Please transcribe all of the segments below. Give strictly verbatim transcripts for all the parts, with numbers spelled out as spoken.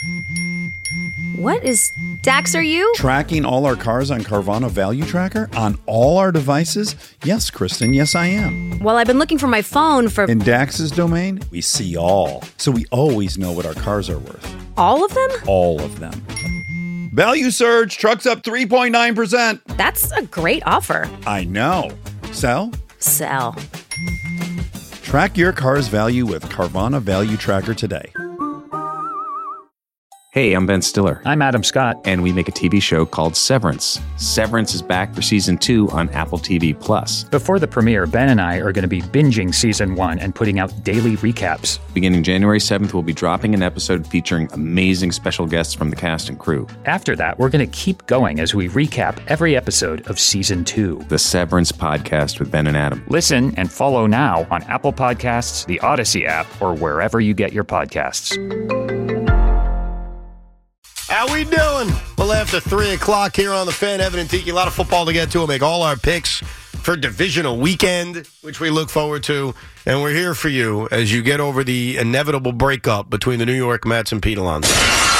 What is... Dax, are you? Tracking all our cars on Carvana Value Tracker on all our devices? Yes, Kristen, yes, I am. Well, I've been looking for my phone for... In Dax's domain, we see all. So we always know what our cars are worth. All of them? All of them. Value surge, trucks up three point nine percent. That's a great offer. I know. Sell? Sell. Track your car's value with Carvana Value Tracker today. Hey, I'm Ben Stiller. I'm Adam Scott. And we make a T V show called Severance. Severance is back for season two on Apple T V Plus. Before the premiere, Ben and I are going to be binging season one and putting out daily recaps. Beginning January seventh, we'll be dropping an episode featuring amazing special guests from the cast and crew. After that, we're going to keep going as we recap every episode of season two. The Severance Podcast with Ben and Adam. Listen and follow now on Apple Podcasts, the Odyssey app, or wherever you get your podcasts. How we doing? Well, after three o'clock here on the Fan, Evan and Tiki, a lot of football to get to. We'll make all our picks for divisional weekend, which we look forward to. And we're here for you as you get over the inevitable breakup between the New York Mets and Pete Alonso.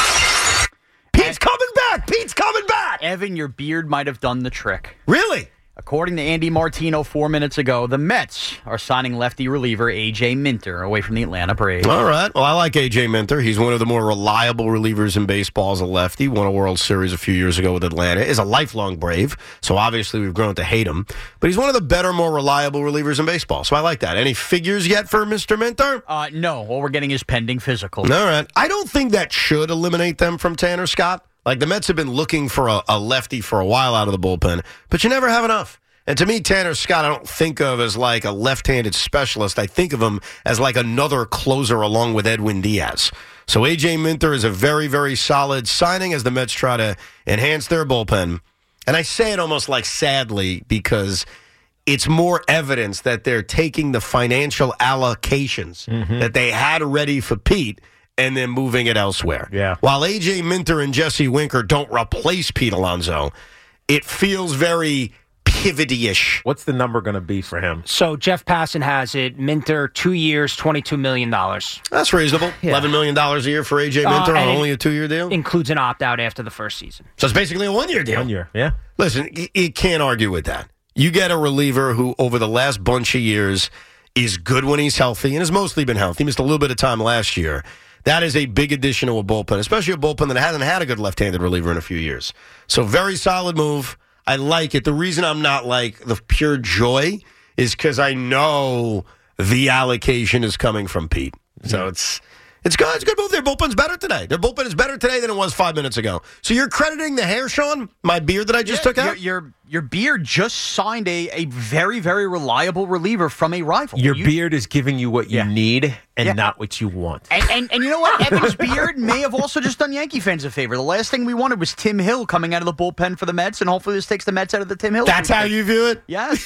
Pete's coming back! Pete's coming back! Evan, your beard might have done the trick. Really? According to Andy Martino four minutes ago, the Mets are signing lefty reliever A J Minter away from the Atlanta Braves. All right. Well, I like A J Minter. He's one of the more reliable relievers in baseball as a lefty. Won a World Series a few years ago with Atlanta. Is a lifelong Brave, so obviously we've grown to hate him. But he's one of the better, more reliable relievers in baseball, so I like that. Any figures yet for Mister Minter? Uh, no. All we're getting is pending physical. All right. I don't think that should eliminate them from Tanner Scott. Like, the Mets have been looking for a, a lefty for a while out of the bullpen, but you never have enough. And to me, Tanner Scott, I don't think of as like a left-handed specialist. I think of him as like another closer along with Edwin Diaz. So A J Minter is a very, very solid signing as the Mets try to enhance their bullpen. And I say it almost like sadly because it's more evidence that they're taking the financial allocations mm-hmm. that they had ready for Pete and then moving it elsewhere. Yeah. While A J Minter and Jesse Winker don't replace Pete Alonso, it feels very pivot-ish. What's the number going to be for him? So Jeff Passan has it. Minter, two years, twenty-two million dollars. That's reasonable. Yeah. eleven million dollars a year for A J Minter uh, on only a two-year deal? Includes an opt-out after the first season. So it's basically a one-year deal. One year, yeah. Listen, you can't argue with that. You get a reliever who, over the last bunch of years, is good when he's healthy and has mostly been healthy. He missed a little bit of time last year. That is a big addition to a bullpen, especially a bullpen that hasn't had a good left-handed reliever in a few years. So very solid move. I like it. The reason I'm not like the pure joy is because I know the allocation is coming from Pete. So it's it's good. It's a good move. Their bullpen's better today. Their bullpen is better today than it was five minutes ago. So you're crediting the hair, Sean? My beard that I just yeah, took out? Your, your your beard just signed a, a very, very reliable reliever from a rival. Your you, beard is giving you what you yeah. need and yeah. not what you want. And, and and you know what? Evan's beard may have also just done Yankee fans a favor. The last thing we wanted was Tim Hill coming out of the bullpen for the Mets, and hopefully this takes the Mets out of the Tim Hill. That's how you view it? Yes.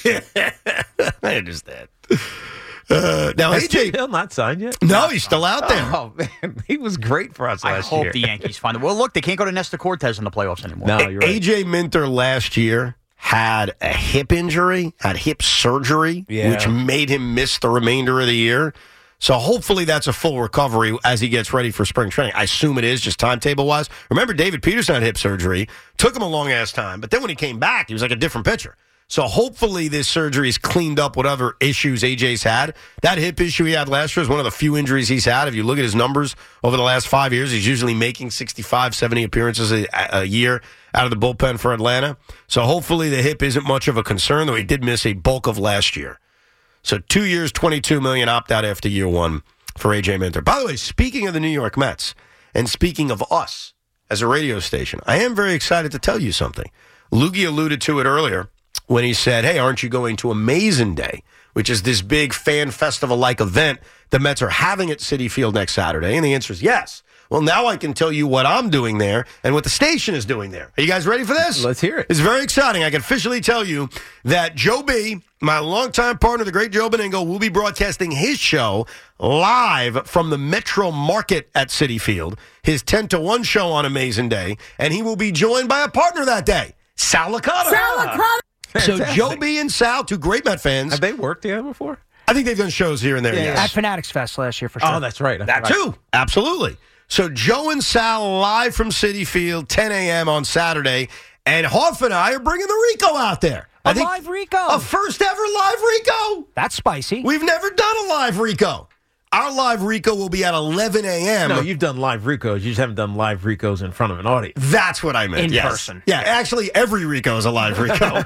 I understand. Uh, now, Has A J Tim Hill not signed yet? No, he's still out there. Oh, man. He was great for us I last hope year. the Yankees find it. Well, look, they can't go to Nestor Cortez in the playoffs anymore. No, you're right. A J Minter last year had a hip injury, had hip surgery, Yeah. which made him miss the remainder of the year. So hopefully that's a full recovery as he gets ready for spring training. I assume it is, just timetable-wise. Remember, David Peterson had hip surgery. Took him a long-ass time. But then when he came back, he was like a different pitcher. So hopefully this surgery has cleaned up whatever issues A J's had. That hip issue he had last year is one of the few injuries he's had. If you look at his numbers over the last five years, he's usually making sixty-five, seventy appearances a, a year out of the bullpen for Atlanta. So hopefully the hip isn't much of a concern, though he did miss a bulk of last year. So two years, twenty-two million dollars opt-out after year one for A J Minter. By the way, speaking of the New York Mets, and speaking of us as a radio station, I am very excited to tell you something. Loogie alluded to it earlier when he said, hey, aren't you going to Amazing Day, which is this big fan festival-like event the Mets are having at Citi Field next Saturday? And the answer is yes. Well, now I can tell you what I'm doing there and what the station is doing there. Are you guys ready for this? Let's hear it. It's very exciting. I can officially tell you that Joe B., my longtime partner, the great Joe Beningo, will be broadcasting his show live from the Metro Market at Citi Field, his ten to one show on Amazing Day, and he will be joined by a partner that day, Sal Licata. Sal Licata! So Joe B. and Sal, two great Met fans. Have they worked together before? I think they've done shows here and there, Yeah. yes. At Fanatics Fest last year, for sure. Oh, that's right. That right. too. Absolutely. So Joe and Sal live from Citi Field, ten a.m. on Saturday, and Hoff and I are bringing the Rico out there. A I think live Rico. A first ever live Rico. That's spicy. We've never done a live Rico. Our live Rico will be at eleven a.m. No, you've done live Ricos. You just haven't done live Ricos in front of an audience. That's what I meant. In yes. person. Yeah, actually, every Rico is a live Rico.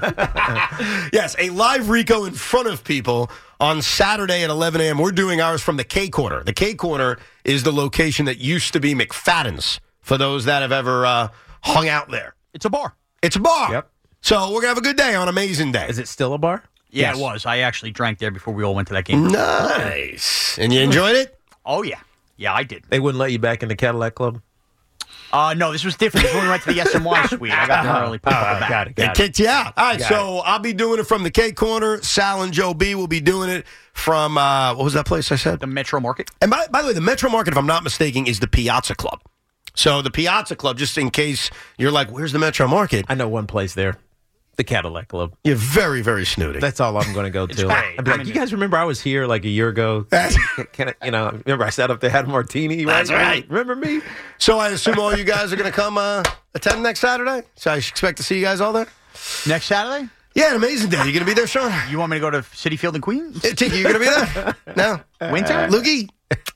Yes, a live Rico in front of people on Saturday at eleven a.m. We're doing ours from the K Corner. The K Corner is the location that used to be McFadden's, for those that have ever uh, hung out there. It's a bar. It's a bar. Yep. So we're going to have a good day on Amazing Day. Is it still a bar? Yeah, Yes. it was. I actually drank there before we all went to that game. Nice. And you enjoyed it? Oh, yeah. Yeah, I did. They wouldn't let you back in the Cadillac Club? Uh, no, this was different. This was when we went to the S M Y suite. I got there early. Put Oh, it back. got it, They got it. kicked you out. All right, Got so I'll be doing it from the K Corner. Sal and Joe B will be doing it from, uh, what was that place I said? The Metro Market. And by, by the way, the Metro Market, if I'm not mistaken, is the Piazza Club. So the Piazza Club, just in case you're like, where's the Metro Market? I know one place there. The Cadillac Club. You're very, very snooty. That's all I'm going to go to. great. I'd be like, you guys remember I was here like a year ago? Can I, you know, remember I sat up there, had a martini? Right? That's right. Remember me? So I assume all you guys are going to come uh, attend next Saturday? So I expect to see you guys all there? Next Saturday? Yeah, an amazing day. You going to be there, Sean? You want me to go to Citi Field in Queens? Uh, Tiki, you going to be there? No? Winter? Loogie?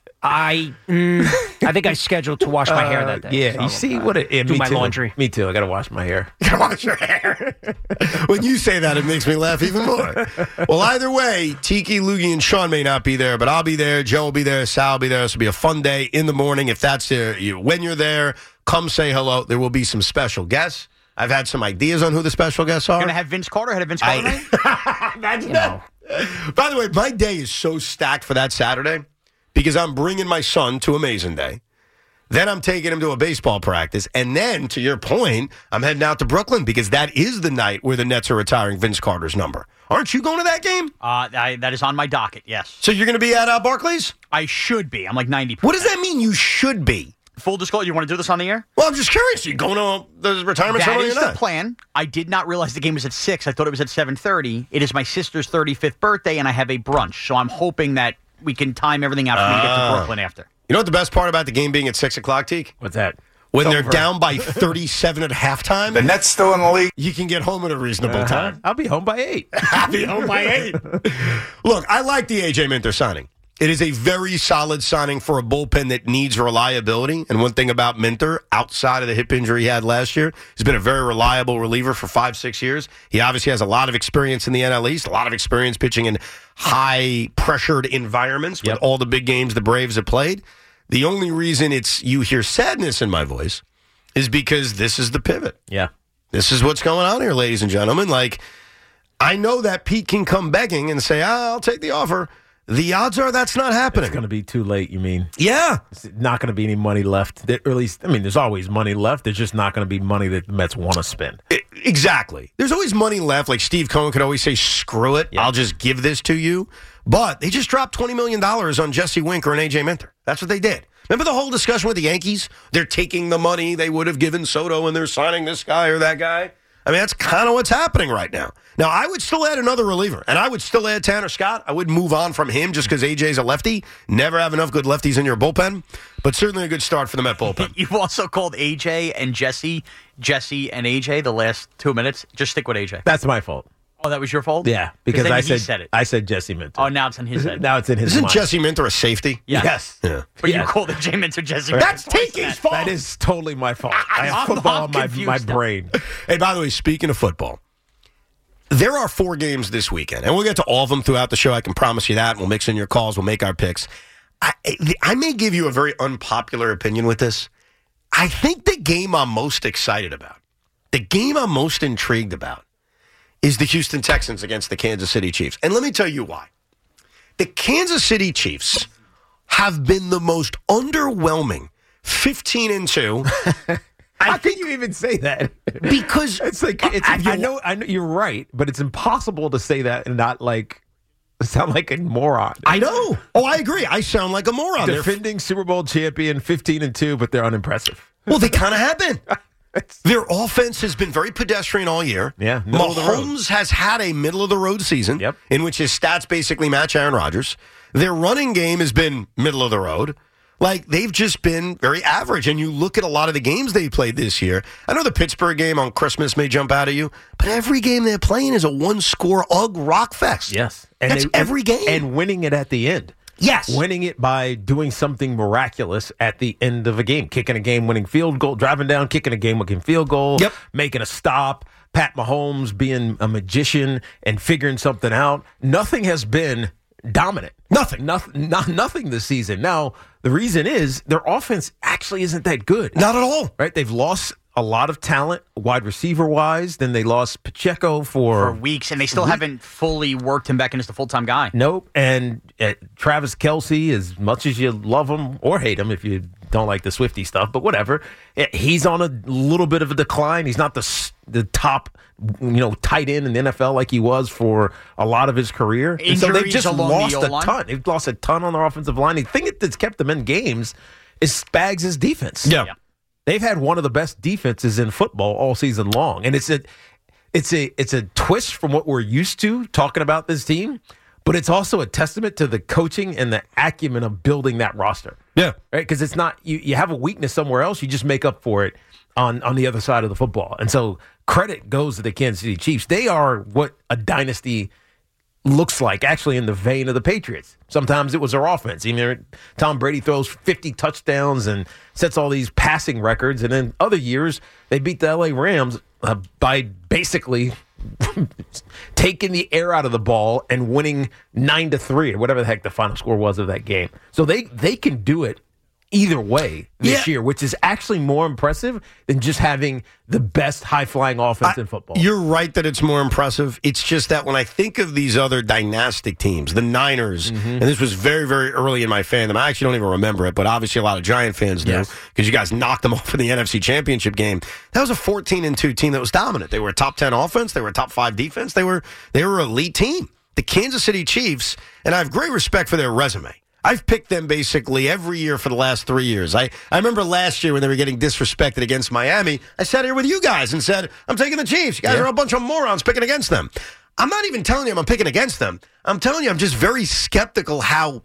I mm, I think I scheduled to wash my hair that day. Yeah, so, you see uh, what it yeah, do me my too. laundry. Me too. I got to wash my hair. Wash your hair. When you say that, it makes me laugh even more. Well, either way, Tiki, Loogie, and Sean may not be there, but I'll be there. Joe will be there. Sal will be there. This will be a fun day in the morning. If that's there, you, when you're there, come say hello. There will be some special guests. I've had some ideas on who the special guests are. Going to have Vince Carter? Had a Vince Carter night? I, Imagine that. By the way, my day is so stacked for that Saturday because I'm bringing my son to Amazing Day. Then I'm taking him to a baseball practice. And then, to your point, I'm heading out to Brooklyn because that is the night where the Nets are retiring Vince Carter's number. Aren't you going to that game? Uh, I, that is on my docket, yes. So you're going to be at uh, Barclays? I should be. I'm like ninety percent. What does that mean you should be? Full disclosure, you want to do this on the air? Well, I'm just curious. Are you going to the retirement That ceremony is or the not? plan. I did not realize the game was at six. I thought it was at seven thirty. It is my sister's thirty-fifth birthday, and I have a brunch. So I'm hoping that we can time everything out for me to get to Brooklyn after. You know what the best part about the game being at six o'clock, Teak? What's that? When It's they're over. down by thirty-seven at halftime, The Nets still in the league. you can get home at a reasonable Uh-huh. time. I'll be home by eight. I'll be home by eight. Look, I like the A J Minter signing. It is a very solid signing for a bullpen that needs reliability. And one thing about Minter, outside of the hip injury he had last year, he's been a very reliable reliever for five, six years. He obviously has a lot of experience in the N L East, a lot of experience pitching in high-pressured environments with Yep. all the big games the Braves have played. The only reason it's you hear sadness in my voice is because this is the pivot. Yeah. This is what's going on here, ladies and gentlemen. Like, I know that Pete can come begging and say, ah, I'll take the offer. The odds are that's not happening. It's going to be too late, you mean? Yeah. There's not going to be any money left. There- Or at least, I mean, there's always money left. There's just not going to be money that the Mets want to spend. I- exactly. There's always money left. Like Steve Cohen could always say, screw it. Yeah. I'll just give this to you. But they just dropped twenty million dollars on Jesse Winker and A J Minter. That's what they did. Remember the whole discussion with the Yankees? They're taking the money they would have given Soto and they're signing this guy or that guy. I mean, that's kind of what's happening right now. Now, I would still add another reliever, and I would still add Tanner Scott. I would move on from him just because A J's a lefty. Never have enough good lefties in your bullpen, but certainly a good start for the Met bullpen. You've also called A J and Jesse, Jesse and A J the last two minutes. Just stick with A J. That's my fault. Oh, that was your fault? Yeah, because then I he said, said it. I said Jesse Minter. Oh, now it's in his head. Now it's in his Isn't mind. Jesse Minter a safety? Yeah. Yes. Yeah. But you Yes. called it J Minter Jesse. That's Twice Tiki's that. fault. That is totally my fault. I have I'm- football I'm in my, my confused now. brain. Hey, by the way, speaking of football, there are four games this weekend, and we'll get to all of them throughout the show. I can promise you that. We'll mix in your calls. We'll make our picks. I, I may give you a very unpopular opinion with this. I think the game I'm most excited about, the game I'm most intrigued about, is the Houston Texans against the Kansas City Chiefs. And let me tell you why. The Kansas City Chiefs have been the most underwhelming fifteen and two. How can you even say that? Because It's like it's, I- I know I know you're right, but it's impossible to say that and not like sound like a moron. I know. Oh, I agree. I sound like a moron. They're- Defending Super Bowl champion, fifteen and two, but they're unimpressive. Well, they kind of have been. Their offense has been very pedestrian all year. Yeah, middle of the road. Mahomes has had a middle-of-the-road season Yep. in which his stats basically match Aaron Rodgers. Their running game has been middle of the road. Like, they've just been very average. And you look at a lot of the games they played this year. I know the Pittsburgh game on Christmas may jump out at you, but every game they're playing is a one-score Ugg rock fest. Yes. And That's they, every game. And winning it at the end. Yes. Winning it by doing something miraculous at the end of a game. Kicking a game-winning field goal, driving down, kicking a game-winning field goal, yep. making a stop, Pat Mahomes being a magician and figuring something out. Nothing has been dominant. Nothing. Nothing, not, nothing this season. Now, the reason is their offense actually isn't that good. Not at all. Right? They've lost a lot of talent wide receiver wise. Then they lost Pacheco for, for weeks, and they still haven't fully worked him back into the full time guy. Nope. And uh, Travis Kelce, as much as you love him or hate him, if you don't like the Swiftie stuff, but whatever, he's on a little bit of a decline. He's not the the top, you know, tight end in the N F L like he was for a lot of his career. And so they've just lost a ton. They've lost a ton on their offensive line. The thing that's kept them in games is Spags' defense. Yeah. yeah. They've had one of the best defenses in football all season long, and it's a, it's a, it's a twist from what we're used to talking about this team, but it's also a testament to the coaching and the acumen of building that roster. Yeah, right. Because it's not you. You have a weakness somewhere else, you just make up for it on on the other side of the football, and so credit goes to the Kansas City Chiefs. They are what a dynasty looks like, actually, in the vein of the Patriots. Sometimes it was their offense. You know, Tom Brady throws fifty touchdowns and sets all these passing records, and then other years they beat the L A Rams uh, by basically taking the air out of the ball and winning nine to three or whatever the heck the final score was of that game. So they they can do it either way this yeah. year, which is actually more impressive than just having the best high-flying offense I, in football. You're right that it's more impressive. It's just that when I think of these other dynastic teams, the Niners, mm-hmm. and this was very, very early in my fandom. I actually don't even remember it, but obviously a lot of Giant fans do because yes. you guys knocked them off in the N F C Championship game. That was a fourteen and two team that was dominant. They were a top ten offense. They were a top five defense. They were they were an elite team. The Kansas City Chiefs, and I have great respect for their resume. I've picked them basically every year for the last three years. I, I remember last year when they were getting disrespected against Miami, I sat here with you guys and said, I'm taking the Chiefs. You guys yeah. are a bunch of morons picking against them. I'm not even telling you I'm picking against them. I'm telling you I'm just very skeptical how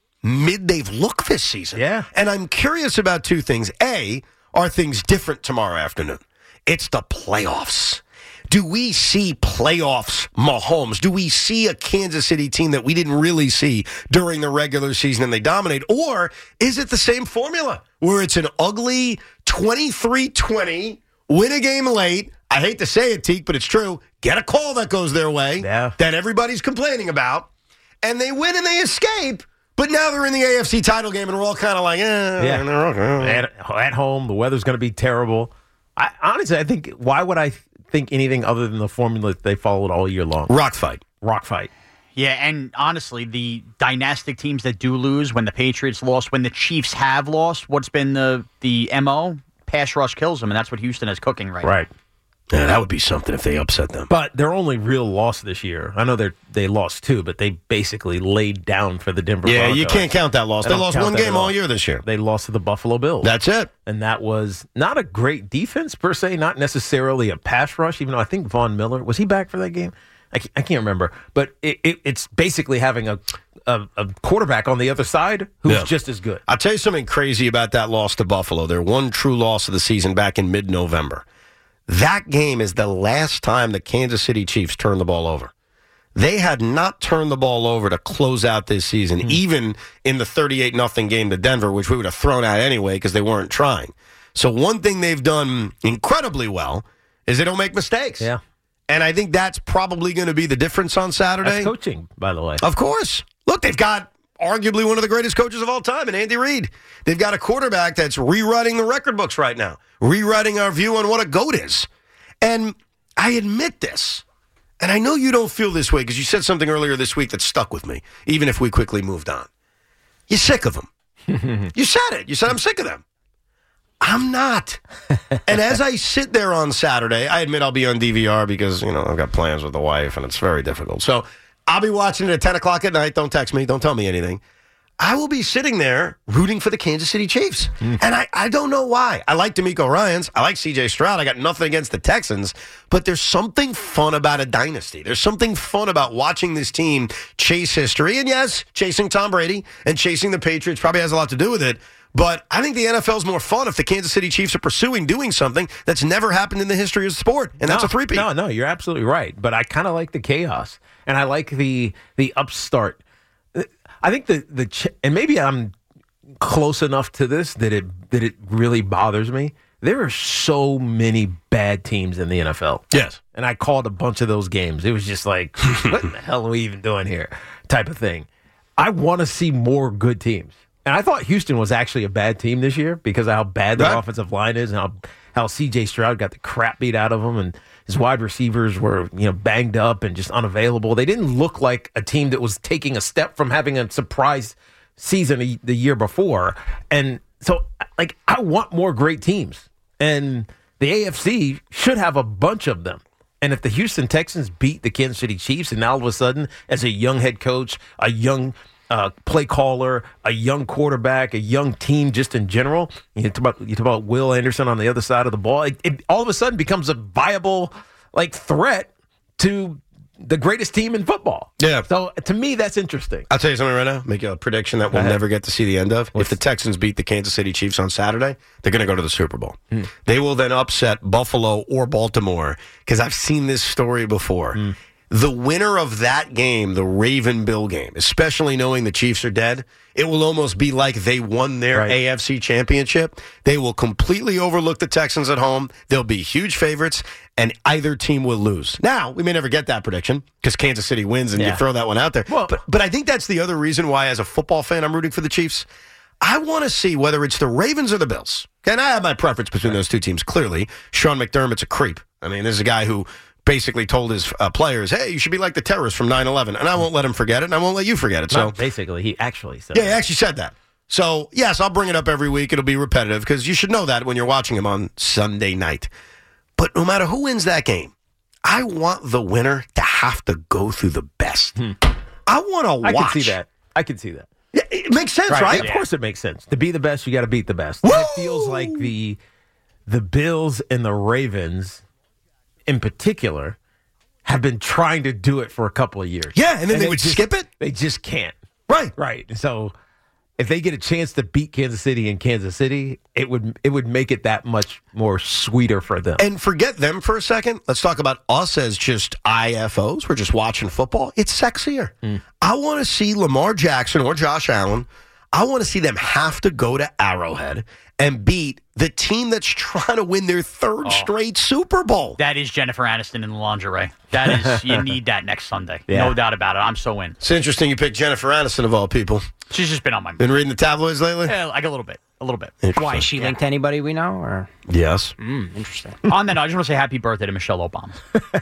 mid they've looked this season. Yeah. And I'm curious about two things. A, are things different tomorrow afternoon? It's the playoffs. Do we see playoffs Mahomes? Do we see a Kansas City team that we didn't really see during the regular season and they dominate? Or is it the same formula where it's an ugly twenty-three twenty, win a game late? I hate to say it, Teak, but it's true. Get a call that goes their way yeah. that everybody's complaining about, and they win and they escape, but now they're in the A F C title game and we're all kind of like, eh. Yeah. Okay. At, at home, the weather's going to be terrible. I, honestly, I think, why would I think anything other than the formula that they followed all year long? Rock fight. Rock fight. Yeah, and honestly, the dynastic teams that do lose, when the Patriots lost, when the Chiefs have lost, what's been the, the M O? Pass rush kills them, and that's what Houston is cooking right, right. now. Yeah, that would be something if they upset them. But their only real loss this year, I know they they lost two, but they basically laid down for the Denver Yeah, Broncos. you can't count that loss. I They don't lost count one that game at all all. year this year. They lost to the Buffalo Bills. That's it. And that was not a great defense per se, not necessarily a pass rush, even though I think Von Miller, was he back for that game? I can't, I can't remember. But it, it, it's basically having a, a, a quarterback on the other side who's Yeah. just as good. I'll tell you something crazy about that loss to Buffalo. Their one true loss of the season back in mid-November. That game is the last time the Kansas City Chiefs turned the ball over. They had not turned the ball over to close out this season, mm. even in the thirty-eight nothing game to Denver, which we would have thrown out anyway because they weren't trying. So one thing they've done incredibly well is they don't make mistakes. Yeah. And I think that's probably going to be the difference on Saturday. That's coaching, by the way. Of course. Look, they've got arguably one of the greatest coaches of all time in Andy Reid. They've got a quarterback that's rewriting the record books right now, rewriting our view on what a GOAT is. And I admit this, and I know you don't feel this way because you said something earlier this week that stuck with me, even if we quickly moved on. You're sick of them. You said it. You said, I'm sick of them. I'm not. And as I sit there on Saturday, I admit I'll be on D V R because, you know, I've got plans with the wife and it's very difficult. So I'll be watching it at ten o'clock at night. Don't text me. Don't tell me anything. I will be sitting there rooting for the Kansas City Chiefs. Mm. And I, I don't know why. I like D'Amico Ryans. I like C J Stroud. I got nothing against the Texans. But there's something fun about a dynasty. There's something fun about watching this team chase history. And yes, chasing Tom Brady and chasing the Patriots probably has a lot to do with it. But I think the N F L is more fun if the Kansas City Chiefs are pursuing doing something that's never happened in the history of the sport, and that's no, a three-peat. No, no, you're absolutely right. But I kind of like the chaos, and I like the the upstart. I think the the ch- and maybe I'm close enough to this that it that it really bothers me. There are so many bad teams in the N F L. Yes. And I called a bunch of those games. It was just like, what in the hell are we even doing here? Type of thing. I want to see more good teams. And I thought Houston was actually a bad team this year because of how bad their right. offensive line is and how, how C J Stroud got the crap beat out of him and his wide receivers were, you know, banged up and just unavailable. They didn't look like a team that was taking a step from having a surprise season the year before. And so, like, I want more great teams. And the A F C should have a bunch of them. And if the Houston Texans beat the Kansas City Chiefs, and now all of a sudden, as a young head coach, a young uh, play caller, a young quarterback, a young team just in general, you talk about, you talk about Will Anderson on the other side of the ball, it, it all of a sudden becomes a viable like threat to the greatest team in football. Yeah. So to me, that's interesting. I'll tell you something right now. Make a prediction that we'll never get to see the end of. If the Texans beat the Kansas City Chiefs on Saturday, they're going to go to the Super Bowl. Mm. They will then upset Buffalo or Baltimore because I've seen this story before. Mm. The winner of that game, the Raven-Bill game, especially knowing the Chiefs are dead, it will almost be like they won their right. A F C championship. They will completely overlook the Texans at home. They'll be huge favorites, and either team will lose. Now, we may never get that prediction because Kansas City wins and yeah. you throw that one out there. Well, but, but I think that's the other reason why, as a football fan, I'm rooting for the Chiefs. I want to see whether it's the Ravens or the Bills. And I have my preference between those two teams, clearly. Sean McDermott's a creep. I mean, this is a guy who basically told his uh, players, hey, you should be like the terrorists from nine eleven. And I won't let him forget it, and I won't let you forget it. So Not basically, he actually said Yeah, that. he actually said that. So, yes, I'll bring it up every week. It'll be repetitive because you should know that when you're watching him on Sunday night. But no matter who wins that game, I want the winner to have to go through the best. Hmm. I want to watch. I can see that. I can see that. Yeah, it makes sense, right? right? Of course it makes sense. To be the best, you got to beat the best. And it feels like the the Bills and the Ravens, in particular, have been trying to do it for a couple of years. Yeah, and then and they would just, skip it? They just can't. Right. Right. So if they get a chance to beat Kansas City in Kansas City, it would it would make it that much more sweeter for them. And forget them for a second. Let's talk about us as just I F Os. We're just watching football. It's sexier. Mm. I want to see Lamar Jackson or Josh Allen. I want to see them have to go to Arrowhead and beat the team that's trying to win their third oh. straight Super Bowl. That is Jennifer Aniston in the lingerie. That is, you need that next Sunday. Yeah. No doubt about it. I'm so in. It's interesting you picked Jennifer Aniston of all people. She's just been on my mind. Been reading the tabloids lately? Yeah, like a little bit. A little bit. Why? Is she yeah. linked to anybody we know? Or Yes. mm, interesting. On that note, I just want to say happy birthday to Michelle Obama.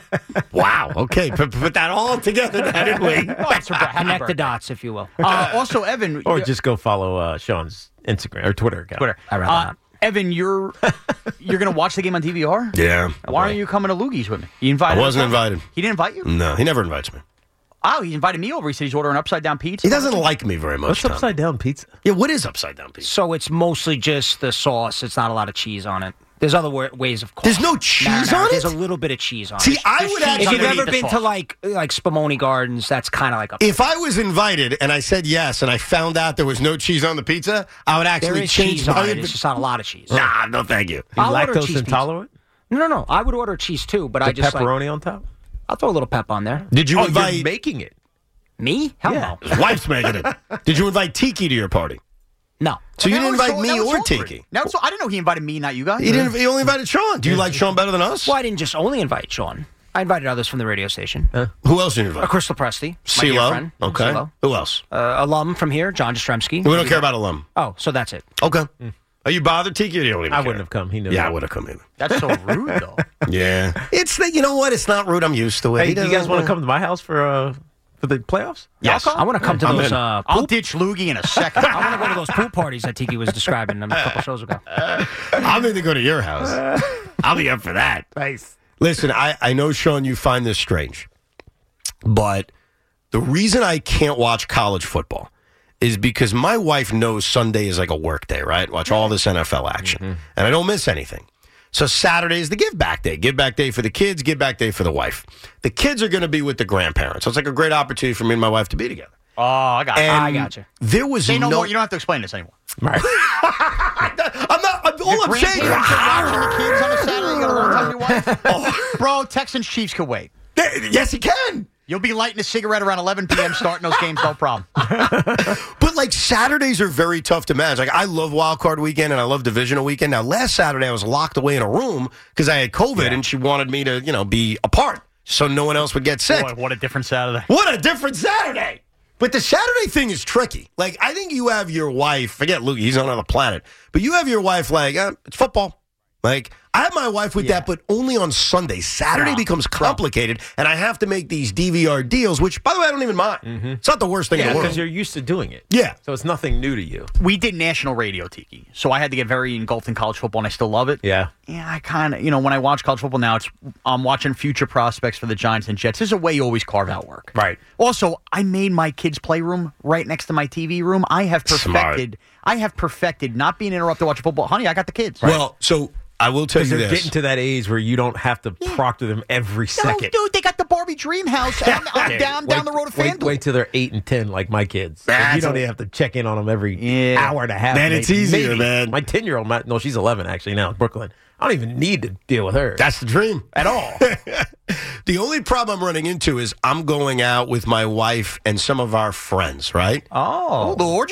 Wow. Okay. Put, put that all together, didn't we? No, it's her, happy Connect birthday. the dots, if you will. Uh, also, Evan. Or just go follow uh, Sean's Instagram or Twitter account. Twitter. I'd rather Uh, not. Evan, you're you're going to watch the game on D V R? Yeah. Why aren't you coming to Lugie's with me? You invited I wasn't us? invited. He didn't invite you? No, he never invites me. Oh, he invited me over. He said he's ordering upside down pizza. He doesn't like me very much. What's Tom. upside down pizza? Yeah, what is upside down pizza? So it's mostly just the sauce. It's not a lot of cheese on it. There's other wa- ways of There's no cheese marinara. on it? There's a little bit of cheese on See, it. I There's would cheese actually. If you've underneath ever the been sauce. to like like Spumoni Gardens, that's kind of like a. If I was invited and I said yes and I found out there was no cheese on the pizza, I would there actually is change cheese my. on it. It's just not a lot of cheese. Nah, no, thank you. You I'll order lactose cheese pizza. intolerant? No, no, no. I would order cheese too, but I The just like pepperoni on top? I'll throw a little pep on there. Did you Oh, invite? you're making it. Me? Hell Yeah. no. His wife's making it. Did you invite Tiki to your party? No. So you Now didn't it's invite so- me now it's or awkward. Tiki. Now it's so, I didn't know he invited me, not you guys. He didn't. He only invited Sean. Do you like Sean better than us? Well, I didn't just only invite Sean. I invited others from the radio station. Uh, Who else did you invite? Crystal Presti, my dear CeeLo. friend. Okay. CeeLo. Who else? Uh, alum from here, John Jastrzemski. We don't care about alum. Oh, so that's it. Okay. Are you bothered, Tiki? Or you don't even I care? wouldn't have come. He knew. Yeah, I that. would have come either. That's so rude, though. Yeah. It's the. You know what? It's not rude. I'm used to it. Hey, He do you doesn't guys want to come to my house for uh, for the playoffs? Yes. I want to come to I'm those. in. Uh, I'll pool, ditch Loogie in a second. I want to go to those pool parties that Tiki was describing a couple shows ago. I'm going to go to your house. I'll be up for that. Nice. Listen, I, I know, Sean, you find this strange, but the reason I can't watch college football is because my wife knows Sunday is like a work day, right? Watch all this N F L action, mm-hmm. and I don't miss anything. So Saturday is the give back day. Give back day for the kids, give back day for the wife. The kids are going to be with the grandparents. So it's like a great opportunity for me and my wife to be together. Oh, I got you. And I got you. There was Say no, no more. You don't have to explain this anymore. Right. I'm not. I'm, all I'm saying. Grandparents are watching the kids on a Saturday. You got a long time your wife. Oh. Bro, Texans Chiefs could wait. Yes, he can. You'll be lighting a cigarette around eleven p.m. starting those games, no problem. But, like, Saturdays are very tough to manage. Like, I love Wild Card Weekend and I love Divisional Weekend. Now, last Saturday I was locked away in a room because I had COVID yeah. and she wanted me to, you know, be apart so no one else would get sick. Boy, what a different Saturday. What a different Saturday. But the Saturday thing is tricky. Like, I think you have your wife, forget Luke, he's on another planet, but you have your wife like, uh, it's football. Like, I have my wife with yeah. that, but only on Sunday. Saturday no, becomes complicated, no. and I have to make these D V R deals, which, by the way, I don't even mind. Mm-hmm. It's not the worst thing yeah, in the world. because you're used to doing it. Yeah. So it's nothing new to you. We did national radio, Tiki, so I had to get very engulfed in college football, and I still love it. Yeah. Yeah, I kind of, you know, when I watch college football now, it's I'm watching future prospects for the Giants and Jets. There's a way you always carve out work. Right. Also, I made my kids' playroom right next to my T V room. I have perfected, Smart. I have perfected not being interrupted watching football. Honey, I got the kids. Right? Well, so... I will tell you they're this. getting to that age where you don't have to yeah. proctor them every second. No, dude, they got the Barbie Dream House on, on down wait, down the road of wait, FanDuel. Wait till they're eight and ten, like my kids. So you don't even have to check in on them every yeah. hour and a half. Man, maybe. it's easier, maybe. man. My ten-year-old, no, she's eleven actually now, Brooklyn. I don't even need to deal with her. That's the dream. At all. The only problem I'm running into is I'm going out with my wife and some of our friends, right? Oh. oh the orgy?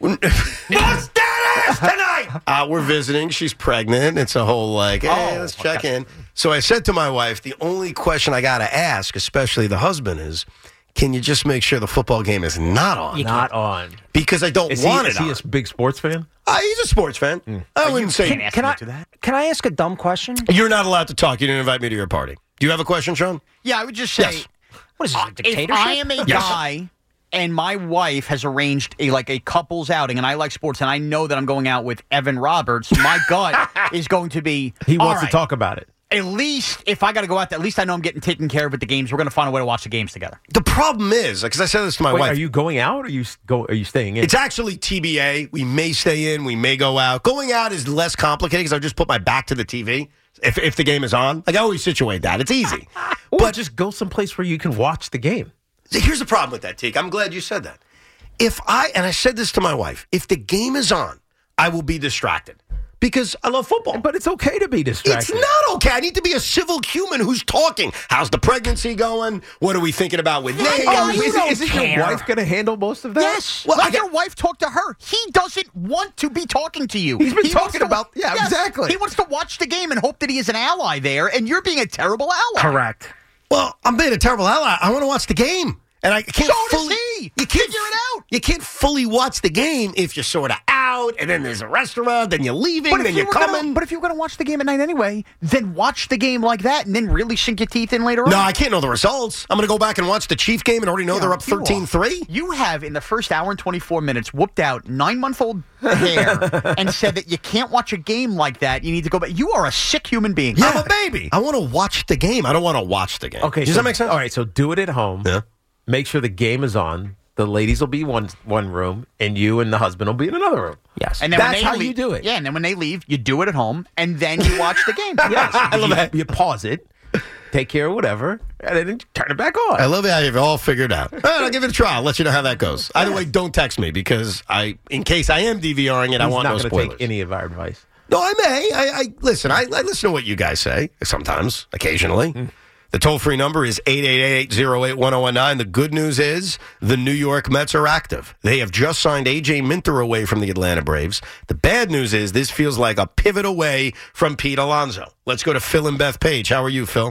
What's that ass tonight? Uh, we're visiting. She's pregnant. It's a whole like, hey, oh, let's check in. So I said to my wife, the only question I got to ask, especially the husband, is, can you just make sure the football game is not on? Not on. Because I don't is want he, it is he on. a big sports fan? Uh, he's a sports fan. Mm. I wouldn't say. Can, can I, can I ask a dumb question? You're not allowed to talk. You didn't invite me to your party. Do you have a question, Sean? Yeah, I would just say, yes. What is this, a dictatorship? If I am a yes. guy and my wife has arranged a like a couples outing and I like sports and I know that I'm going out with Evan Roberts, my gut is going to be, he wants right, to talk about it. At least, if I got to go out there, at least I know I'm getting taken care of at the games. We're going to find a way to watch the games together. The problem is, because I said this to my Wait, wife. Are you going out or are you, go, are you staying in? It's actually T B A. We may stay in. We may go out. Going out is less complicated because I just put my back to the T V if, if the game is on. Like, I always situate that. It's easy. Or but just go someplace where you can watch the game. Here's the problem with that, Teak. I'm glad you said that. If I, and I said this to my wife, if the game is on, I will be distracted. Because I love football. But it's okay to be distracted. It's not okay. I need to be a civil human who's talking. How's the pregnancy going? What are we thinking about with Nate? Oh, isn't, isn't your wife going to handle most of that? Yes. Well, let got, your wife talk to her. He doesn't want to be talking to you. He's been he talking to, about, yeah, yes, exactly. He wants to watch the game and hope that he is an ally there, and you're being a terrible ally. Correct. Well, I'm being a terrible ally. I want to watch the game. And I can't so fully, does he. You can't figure it out. You can't fully watch the game if you're sort of out, and then there's a restaurant, then you're leaving, then you you're coming. Gonna, but if you're going to watch the game at night anyway, then watch the game like that, and then really sink your teeth in later on. No, I can't know the results. I'm going to go back and watch the Chief game and already know yeah, they're up thirteen three. You have, in the first hour and twenty-four minutes, whooped out nine-month-old hair and said that you can't watch a game like that. You need to go back. You are a sick human being. Yeah. I'm a baby. I want to watch the game. I don't want to watch the game. Okay, Does so, that make sense? All right, so do it at home. Yeah. Make sure the game is on. The ladies will be one one room, and you and the husband will be in another room. Yes, and then that's when they how leave, you do it. Yeah, and then when they leave, you do it at home, and then you watch the game. Yes, I love you, that. You pause it, take care of whatever, and then you turn it back on. I love how you've all figured out. All right, I'll give it a try. I'll let you know how that goes. Either way, don't text me because I, in case I am DVRing it, He's I want not no gonna spoilers. Take any of our advice. No, I may. I, I listen. I, I listen to what you guys say sometimes, occasionally. Mm. The toll-free number is eight eight eight, oh eight, one oh one nine. The good news is the New York Mets are active. They have just signed A J Minter away from the Atlanta Braves. The bad news is this feels like a pivot away from Pete Alonso. Let's go to Phil and Beth Page. How are you, Phil?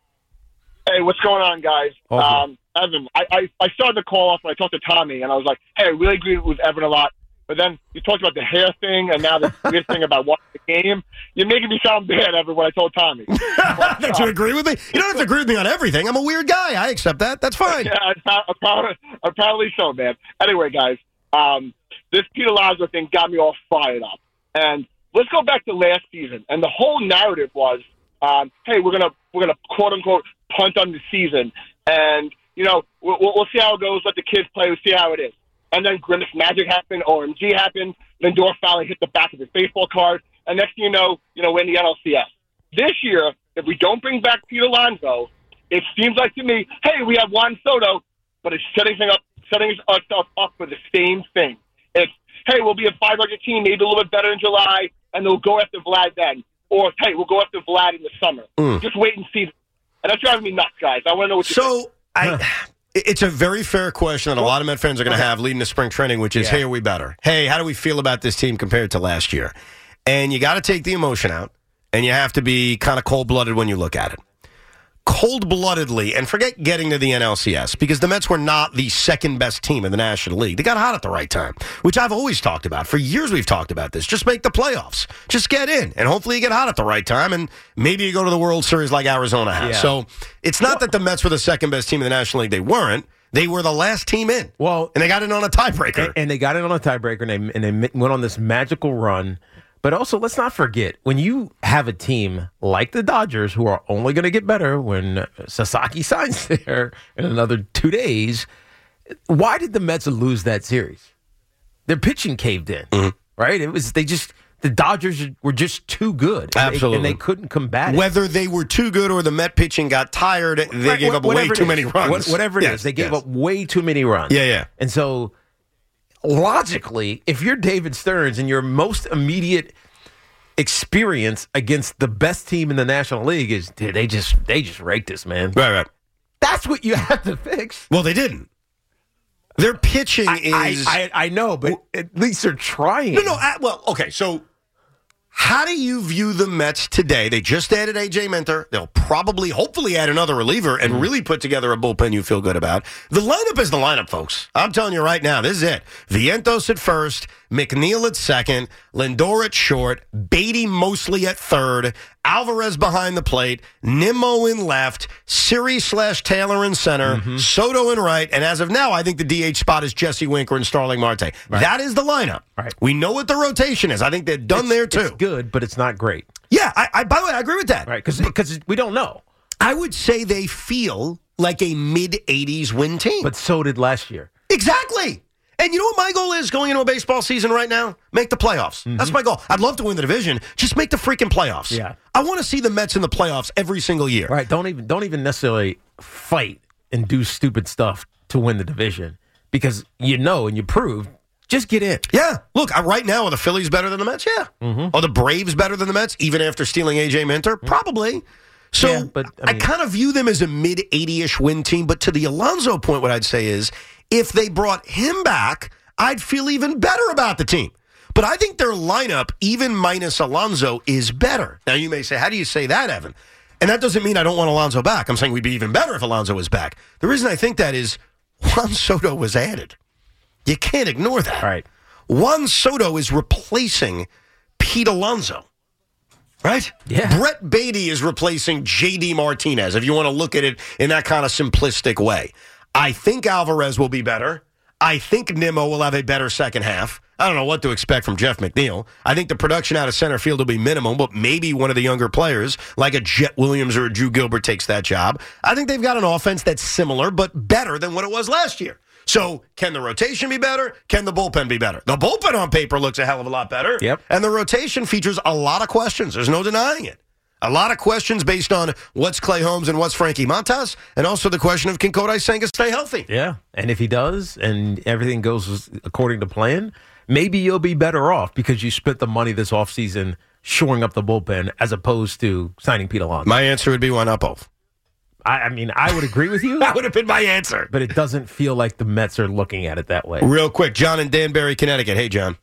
Hey, what's going on, guys? Okay. Um, Evan, I, I, I started the call off when I talked to Tommy, and I was like, hey, I really agree with Evan a lot. But then you talked about the hair thing, and now this weird thing about watching the game. You're making me sound bad, Evan, when I told Tommy. That you agree with me? You don't have to agree with me on everything. I'm a weird guy. I accept that. That's fine. Yeah, apparently, apparently so, man. Anyway, guys, um, this Pete Alonso thing got me all fired up. And let's go back to last season. And the whole narrative was, um, hey, we're gonna we're gonna quote unquote punt on the season, and you know we'll, we'll see how it goes. Let the kids play. We'll see how it is. And then Grimace Magic happened, O M G happened, Lindor finally hit the back of his baseball card, and next thing you know, you know, we're in the N L C S. This year, if we don't bring back Pete Alonso, it seems like to me, hey, we have Juan Soto, but it's setting thing up, setting ourselves up for the same thing. It's, hey, we'll be a five hundred team, maybe a little bit better in July, and they'll go after Vlad then. Or, hey, we'll go after Vlad in the summer. Mm. Just wait and see. And that's driving me nuts, guys. I want to know what you so, think. So, I... It's a very fair question that a lot of Met fans are going to have leading to spring training, which is, yeah. hey, are we better? Hey, how do we feel about this team compared to last year? And you got to take the emotion out, and you have to be kind of cold-blooded when you look at it. Cold-bloodedly, and forget getting to the N L C S, because the Mets were not the second-best team in the National League. They got hot at the right time, which I've always talked about. For years we've talked about this. Just make the playoffs. Just get in, and hopefully you get hot at the right time, and maybe you go to the World Series like Arizona has. Yeah. So it's not that the Mets were the second-best team in the National League. They weren't. They were the last team in. Well, and they got in on a tiebreaker. And, and they got in on a tiebreaker, and they, and they went on this magical run. But also, let's not forget, when you have a team like the Dodgers, who are only going to get better when Sasaki signs there in another two days, why did the Mets lose that series? Their pitching caved in, mm-hmm. right? It was they just the Dodgers were just too good, and absolutely, they, and they couldn't combat it. Whether they were too good or the Met pitching got tired, they right, gave up way too many runs. Whatever it yes, is, they gave yes. up way too many runs. Yeah, yeah, and so. Logically, if you're David Stearns and your most immediate experience against the best team in the National League is dude, they just they just raked us, man. Right, right. That's what you have to fix. Well, they didn't. Their pitching I, is. I, I, I know, but well, at least they're trying. No, no. I, well, okay. So, how do you view the Mets today? They just added A J Minter. They'll probably, hopefully, add another reliever and mm. really put together a bullpen you feel good about. The lineup is the lineup, folks. I'm telling you right now, this is it. Vientos at first, McNeil at second, Lindor at short, Beatty mostly at third, Alvarez behind the plate, Nimmo in left, Siri slash Taylor in center, mm-hmm. Soto in right, and as of now, I think the D H spot is Jesse Winker and Starling Marte. Right. That is the lineup. Right. We know what the rotation is. I think they're done it's, there, too. It's good, but it's not great. Yeah, I, I, by the way, I agree with that. Right, because we don't know. I would say they feel like a mid-eighties win team. But so did last year. Exactly. And you know what my goal is going into a baseball season right now? Make the playoffs. Mm-hmm. That's my goal. I'd love to win the division. Just make the freaking playoffs. Yeah. I want to see the Mets in the playoffs every single year. Right. Don't even don't even necessarily fight and do stupid stuff to win the division because you know and you prove. Just get in. Yeah. Look, right now, are the Phillies better than the Mets? Yeah. Mm-hmm. Are the Braves better than the Mets, even after stealing A J Minter? Mm-hmm. Probably. So yeah, but, I, mean, I kind of view them as a mid-eighty-ish win team. But to the Alonso point, what I'd say is if they brought him back, I'd feel even better about the team. But I think their lineup, even minus Alonso, is better. Now, you may say, how do you say that, Evan? And that doesn't mean I don't want Alonso back. I'm saying we'd be even better if Alonso was back. The reason I think that is Juan Soto was added. You can't ignore that. Right. Juan Soto is replacing Pete Alonso. Right? Yeah. Brett Beatty is replacing J D Martinez, if you want to look at it in that kind of simplistic way. I think Alvarez will be better. I think Nimmo will have a better second half. I don't know what to expect from Jeff McNeil. I think the production out of center field will be minimum, but maybe one of the younger players, like a Jet Williams or a Drew Gilbert, takes that job. I think they've got an offense that's similar, but better than what it was last year. So can the rotation be better? Can the bullpen be better? The bullpen on paper looks a hell of a lot better. Yep. And the rotation features a lot of questions. There's no denying it. A lot of questions based on what's Clay Holmes and what's Frankie Montas, and also the question of can Kodai Senga stay healthy? Yeah, and if he does and everything goes according to plan, maybe you'll be better off because you spent the money this offseason shoring up the bullpen as opposed to signing Pete Alonso. My answer would be why not both? I, I mean, I would agree with you. That would have been my answer. But it doesn't feel like the Mets are looking at it that way. Real quick, John in Danbury, Connecticut. Hey, John.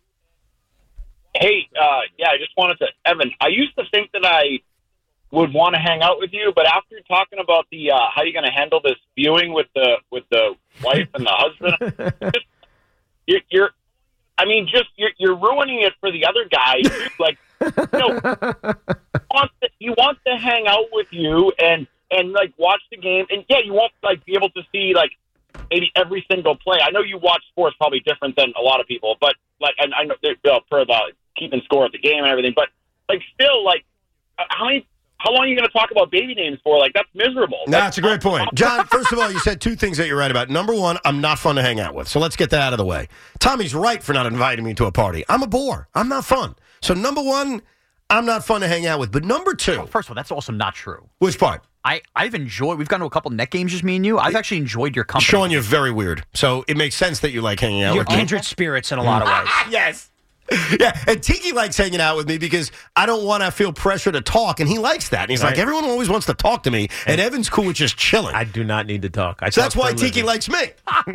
Hey, uh, yeah, I just wanted to, Evan, I used to think that I would want to hang out with you, but after talking about the uh, how you're going to handle this viewing with the with the wife and the husband, just, you're, you're, I mean, just you're, you're ruining it for the other guy. Like, you know, he wants to, he wants to hang out with you and and like watch the game, and yeah, you won't like be able to see like maybe every single play. I know you watch sports probably different than a lot of people, but like, and I know uh, per the keeping score at the game and everything, but like still, like how many. How long are you going to talk about baby names for? Like, that's miserable. No, that's a great point. John, first of all, you said two things that you're right about. Number one, I'm not fun to hang out with. So let's get that out of the way. Tommy's right for not inviting me to a party. I'm a bore. I'm not fun. So number one, I'm not fun to hang out with. But number two. Well, first of all, that's also not true. Which part? I, I've enjoyed, we've gone to a couple net games, just me and you. I've actually enjoyed your company. Sean, you're very weird. So it makes sense that you like hanging out You're with me. kindred spirits in a lot of ways. Yes. Yeah, and Tiki likes hanging out with me because I don't want to feel pressure to talk, and he likes that. And he's Right. like, everyone always wants to talk to me, and Evan's cool with just chilling. I do not need to talk. I so talk that's why for a Tiki living. likes me.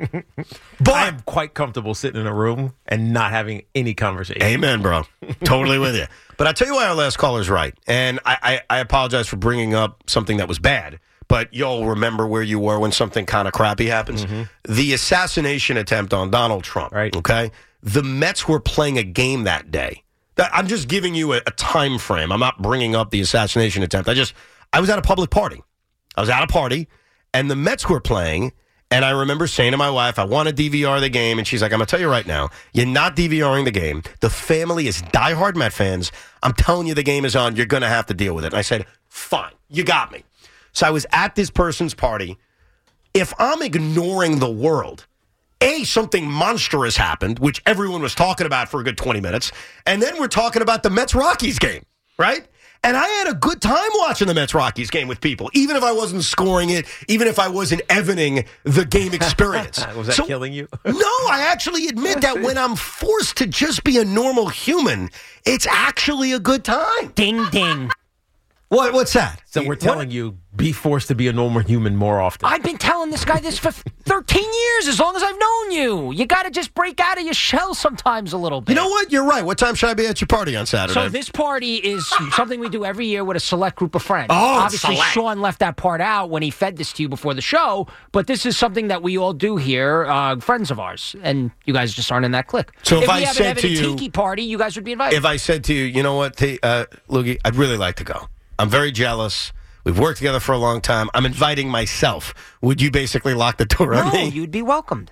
But I am quite comfortable sitting in a room and not having any conversation. Amen, bro. Totally with you. But I tell you why our last caller's right. And I, I, I apologize for bringing up something that was bad, but you'll remember where you were when something kind of crappy happens. Mm-hmm. The assassination attempt on Donald Trump. Right. Okay? The Mets were playing a game that day. That- I'm just giving you a, a time frame. I'm not bringing up the assassination attempt. I just, I was at a public party. I was at a party, and the Mets were playing. And I remember saying to my wife, I want to D V R the game. And she's like, I'm going to tell you right now, you're not DVRing the game. The family is diehard Met fans. I'm telling you the game is on. You're going to have to deal with it. And I said, fine, you got me. So I was at this person's party. If I'm ignoring the world, A, something monstrous happened, which everyone was talking about for a good twenty minutes. And then we're talking about the Mets-Rockies game, right? And I had a good time watching the Mets-Rockies game with people, even if I wasn't scoring it, even if I wasn't evening the game experience. Was that So- killing you? No, I actually admit that when I'm forced to just be a normal human, it's actually a good time. Ding, ding. What? What's that? So we're telling you, be forced to be a normal human more often. I've been telling this guy this for thirteen years, as long as I've known you. You got to just break out of your shell sometimes a little bit. You know what? You're right. What time should I be at your party on Saturday? So this party is something we do every year with a select group of friends. Oh, Obviously, select. Sean left that part out when he fed this to you before the show, but this is something that we all do here, uh, friends of ours, and you guys just aren't in that clique. So if if I we have said an to Evan you- Tiki party, you guys would be invited. If I said to you, you know what, T- uh, Loogie, I'd really like to go. I'm very jealous. We've worked together for a long time. I'm inviting myself. Would you basically lock the door on no, me? you'd be welcomed.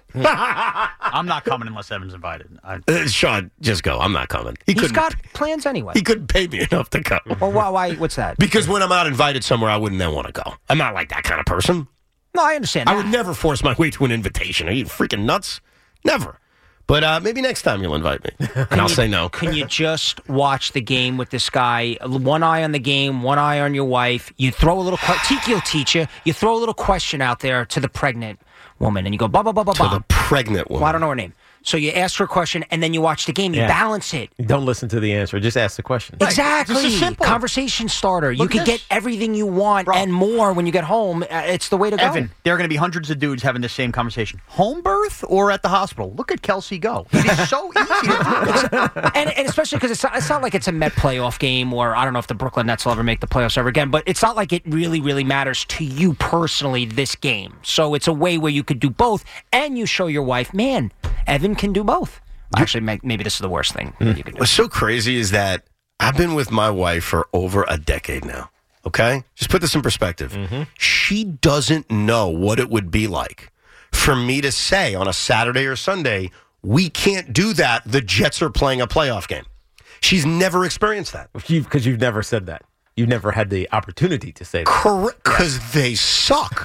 I'm not coming unless Evan's invited. I, Uh, Sean, just go. I'm not coming. He He's couldn't. got plans anyway. He couldn't pay me enough to come. Well, why, why? What's that? Because when I'm not invited somewhere, I wouldn't then want to go. I'm not like that kind of person. No, I understand I that. would never force my way to an invitation. Are you freaking nuts? Never. But uh, maybe next time you'll invite me, and I'll you- say no. Can you just watch the game with this guy? One eye on the game, one eye on your wife. You throw a little que- Tiki will teach you. You throw a little question out there to the pregnant woman, and you go ba ba ba ba To ba. the pregnant woman. Well, I don't know her name. So you ask her a question, and then you watch the game. You Yeah. balance it. Don't listen to the answer. Just ask the question. Exactly. This is simple. Conversation starter. you Look can at get this. everything you want Bro. and more when you get home. Uh, It's the way to go. Evan, there are going to be hundreds of dudes having the same conversation. Home birth or at the hospital? Look at Kelsey go. It is so easy to do. and, and especially because it's not, it's not like it's a Met playoff game, or I don't know if the Brooklyn Nets will ever make the playoffs ever again, but it's not like it really, really matters to you personally, this game. So it's a way where you could do both, and you show your wife, man, Evan can do both. Actually, may- maybe this is the worst thing that you can do. What's so crazy is that I've been with my wife for over a decade now. Okay? Just put this in perspective. She doesn't know what it would be like for me to say on a Saturday or Sunday, we can't do that. The Jets are playing a playoff game. She's never experienced that. Because you've never said that. You've never had the opportunity to say that. Correct. Because they suck.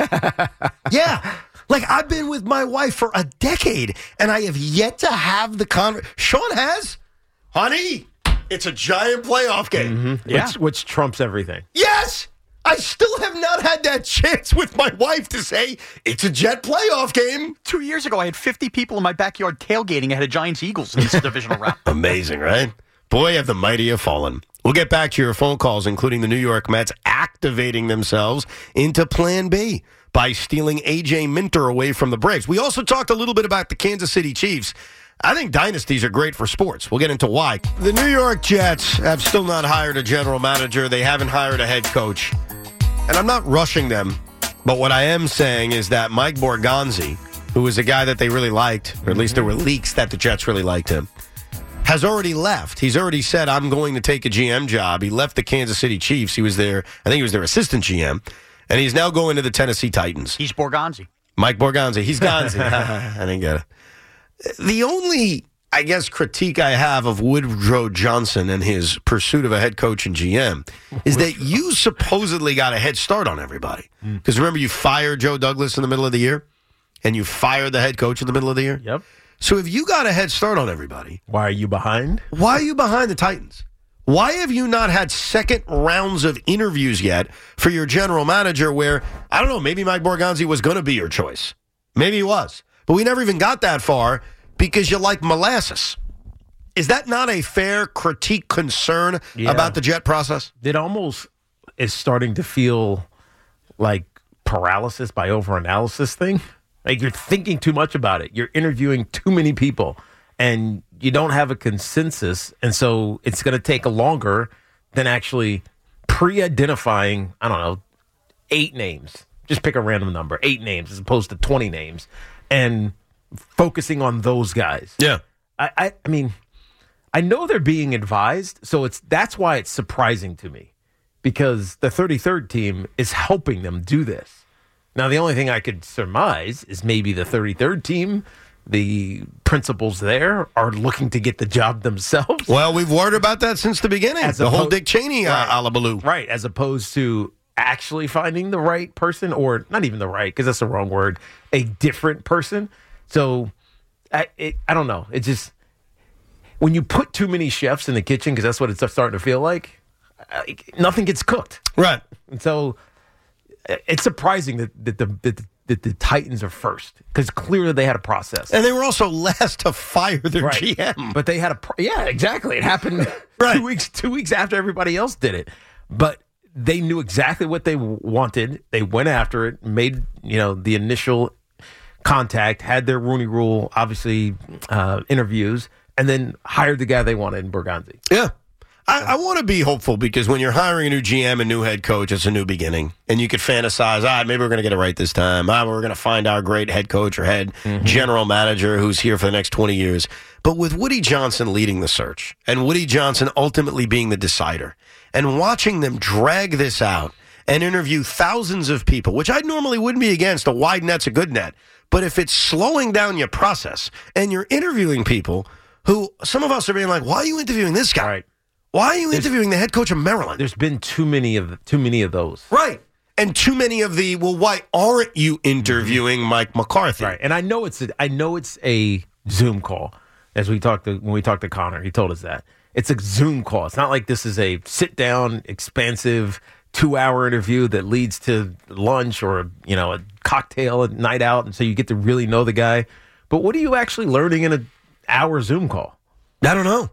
Yeah. Like, I've been with my wife for a decade, and I have yet to have the conversation. Sean has. Honey, it's a giant playoff game. Yeah. Which, which trumps everything. Yes! I still have not had that chance with my wife to say, it's a Jet playoff game. Two years ago, I had fifty people in my backyard tailgating ahead of Giants Eagles in this divisional round. Amazing, right? Boy, have the mighty have fallen. We'll get back to your phone calls, including the New York Mets activating themselves into Plan B by stealing A J Minter away from the Braves. We also talked a little bit about the Kansas City Chiefs. I think dynasties are great for sports. We'll get into why. The New York Jets have still not hired a general manager. They haven't hired a head coach. And I'm not rushing them, but what I am saying is that Mike Borgonzi, who was a guy that they really liked, or at least there were leaks that the Jets really liked him, has already left. He's already said, I'm going to take a G M job. He left the Kansas City Chiefs. He was there, I think he was their assistant G M, and he's now going to the Tennessee Titans. He's Borgonzi. Mike Borgonzi. He's Gonzi. I didn't get it. The only, I guess, critique I have of Woodrow Johnson and his pursuit of a head coach and G M is that you supposedly got a head start on everybody. Because remember, you fired Joe Douglas in the middle of the year, and you fired the head coach in the middle of the year? Yep. So if you got a head start on everybody, Why are you behind? why are you behind the Titans? Why have you not had second rounds of interviews yet for your general manager where, I don't know, maybe Mike Borgonzi was going to be your choice. Maybe he was. But we never even got that far because you like molasses. Is that not a fair critique concern Yeah. about the Jet process? It almost is starting to feel like paralysis by overanalysis thing. Like you're thinking too much about it. You're interviewing too many people and you don't have a consensus. And so it's going to take longer than actually pre-identifying, I don't know, eight names. Just pick a random number, eight names as opposed to twenty names and focusing on those guys. Yeah. I, I, I mean, I know they're being advised. So it's that's why it's surprising to me because the thirty-third team is helping them do this. Now, the only thing I could surmise is maybe the thirty-third team, the principals there, are looking to get the job themselves. Well, we've worried about that since the beginning. As the oppo- whole Dick Cheney uh, Right. alabaloo. Right, as opposed to actually finding the right person, or not even the right, because that's the wrong word, a different person. So, I, it, I don't know. It just, when you put too many chefs in the kitchen, because that's what it's starting to feel like, I, nothing gets cooked. Right. And so, it's surprising that, that, the, that, that the Titans are first, because clearly they had a process. And they were also last to fire their Right. G M. But they had a pro- yeah, exactly. It happened Right. two weeks two weeks after everybody else did it. But they knew exactly what they w- wanted. They went after it, made you know the initial contact, had their Rooney Rule, obviously uh, interviews, and then hired the guy they wanted in Borgonzi. Yeah. I, I want to be hopeful because when you're hiring a new G M, a new head coach, it's a new beginning. And you could fantasize, ah, maybe we're going to get it right this time. Ah, we're going to find our great head coach or head general manager who's here for the next twenty years. But with Woody Johnson leading the search and Woody Johnson ultimately being the decider and watching them drag this out and interview thousands of people, which I normally wouldn't be against, a wide net's a good net. But if it's slowing down your process and you're interviewing people who some of us are being like, why are you interviewing this guy? Right. Why are you interviewing the head coach of Maryland? There's been too many of too many of those. Right. And too many of the, well, why aren't you interviewing Mike McCarthy? Right. And I know it's a, I know it's a Zoom call. As we talked to when we talked to Connor, he told us that. It's a Zoom call. It's not like this is a sit down, expansive two hour interview that leads to lunch or, you know, a cocktail at night out, and so you get to really know the guy. But what are you actually learning in an hour Zoom call? I don't know.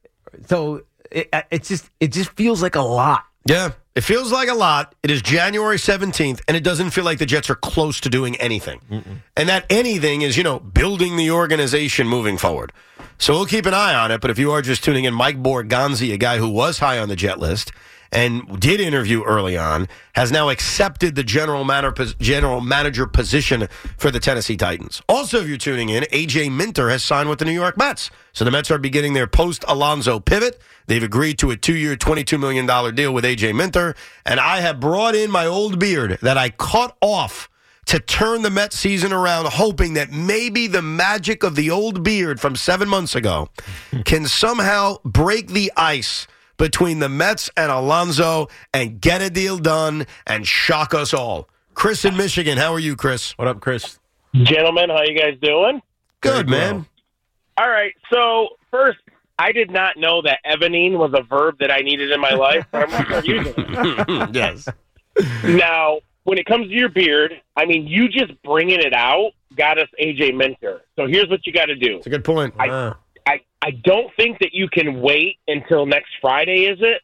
So it, it just it just feels like a lot. Yeah, it feels like a lot. It is January seventeenth, and it doesn't feel like the Jets are close to doing anything. Mm-mm. And that anything is, you know, building the organization moving forward. So we'll keep an eye on it. But if you are just tuning in, Mike Borgonzi, a guy who was high on the Jet list and did interview early on, has now accepted the general, manager, general manager position for the Tennessee Titans. Also, if you're tuning in, A J Minter has signed with the New York Mets. So the Mets are beginning their post-Alonso pivot. They've agreed to a two-year, twenty-two million dollars deal with A J Minter. And I have brought in my old beard that I cut off to turn the Mets season around, hoping that maybe the magic of the old beard from seven months ago can somehow break the ice between the Mets and Alonso and get a deal done and shock us all. Chris in Michigan. How are you, Chris? What up, Chris? Gentlemen, how you guys doing? Good, man. All right. So first, I did not know that evening was a verb that I needed in my life, but I'm going to start using it. Yes. Now, when it comes to your beard, I mean, you just bringing it out got us A J Minter. So here's what you got to do. It's a good point. I, Uh. I, I don't think that you can wait until next Friday, is it?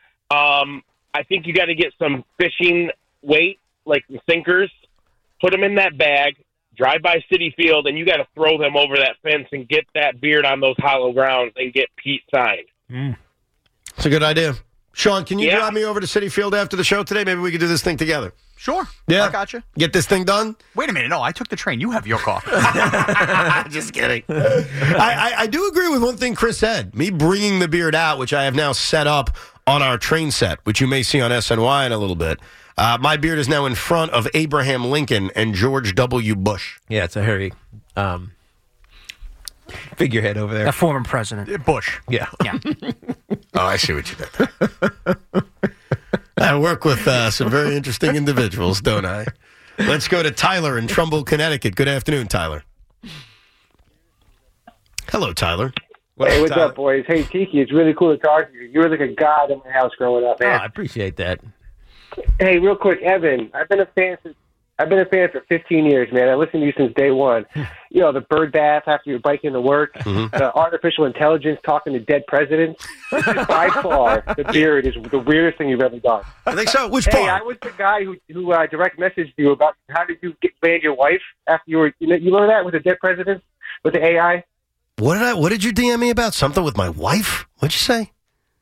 Um, I think you got to get some fishing weight, like the sinkers, put them in that bag, drive by Citi Field, and you got to throw them over that fence and get that beard on those hollow grounds and get Pete signed. Mm. It's a good idea. Sean, can you Yeah. drive me over to Citi Field after the show today? Maybe we could do this thing together. Sure. Yeah. I got you. Get this thing done? Wait a minute. No, I took the train. You have your car. Just kidding. I, I, I do agree with one thing Chris said. Me bringing the beard out, which I have now set up on our train set, which you may see on S N Y in a little bit. Uh, my beard is now in front of Abraham Lincoln and George W. Bush. Yeah, it's a hairy um, figurehead over there. A former president. Bush. Yeah. Yeah. Oh, I see what you did. I work with uh, some very interesting individuals, don't I? Let's go to Tyler in Trumbull, Connecticut. Good afternoon, Tyler. Hello, Tyler. What Hey, up, what's Tyler? up, boys? Hey, Tiki, it's really cool to talk to you. You were like a god in my house growing up, Oh, man. I appreciate that. Hey, real quick, Evan, I've been a fan since I've been a fan for fifteen years, man. I listened to you since day one. You know, the bird bath after you're biking to work, Mm-hmm. the artificial intelligence talking to dead presidents. By far, the beard is the weirdest thing you've ever done. I think so. Which Hey, I part? was the guy who who uh, direct messaged you about how did you get land your wife after you were. You know, you learned that with the dead presidents with the A I. What did I? What did you D M me about? Something with my wife? What'd you say?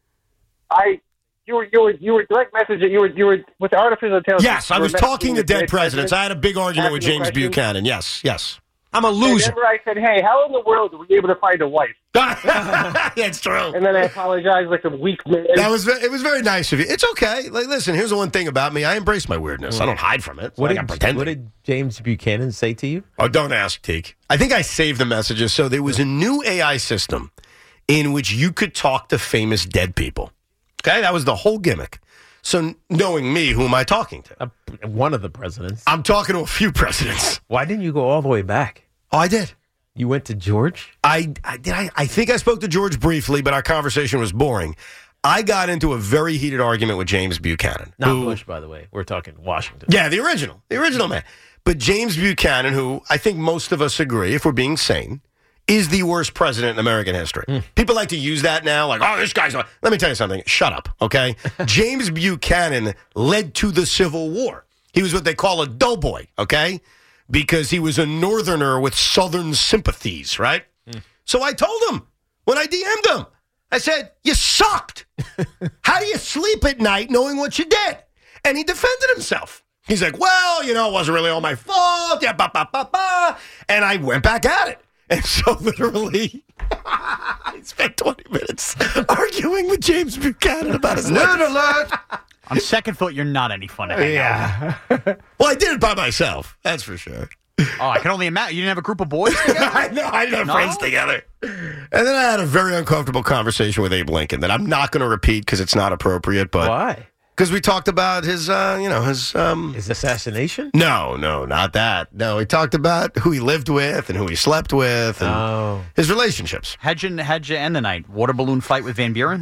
I. You were you were you were direct messaging. You were you were with the artificial intelligence. Yes, I you were was talking messaging to the dead presidents. I had a big argument with asking James questions. Buchanan. Yes, yes. I'm a And loser. remember, I said, "Hey, how in the world were you able to find a wife?" That's true. And then I apologized like a weak man. That was ve- it. Was very nice of you. It's okay. Like, listen, here's the one thing about me. I embrace my weirdness. I don't hide from it. It's What like did, I'm pretending. what did James Buchanan say to you? Oh, don't ask, Teak. I think I saved the messages. So there was a new A I system in which you could talk to famous dead people. Okay, that was the whole gimmick. So knowing me, who am I talking to? Uh, one of the presidents. I'm talking to a few presidents. Why didn't you go all the way back? Oh, I did. You went to George? I, I did. I, I think I spoke to George briefly, but our conversation was boring. I got into a very heated argument with James Buchanan. Not who- Bush, by the way. We're talking Washington. Yeah, the original. The original man. But James Buchanan, who I think most of us agree, if we're being sane, is the worst president in American history. Mm. People like to use that now, like, oh, this guy's... a-" Let me tell you something. Shut up, okay? James Buchanan led to the Civil War. He was what they call a doughboy, okay? Because he was a Northerner with Southern sympathies, right? Mm. So I told him, when I D M'd him, I said, you sucked. How do you sleep at night knowing what you did? And he defended himself. He's like, well, you know, it wasn't really all my fault. Yeah, ba, ba, ba, ba. And I went back at it. And so literally, I spent twenty minutes arguing with James Buchanan about his Nerd alert. On second thought, you're not any fun to hang out with. Yeah. Well, I did it by myself. That's for sure. Oh, I can only imagine. You didn't have a group of boys together? I know. I didn't have No? friends together. And then I had a very uncomfortable conversation with Abe Lincoln that I'm not going to repeat because it's not appropriate. But Why? because we talked about his, uh, you know, his. Um, His assassination? no, no, not that. No, he talked about who he lived with and who he slept with and Oh. his relationships. How'd you, how'd you end the night? Water balloon fight with Van Buren?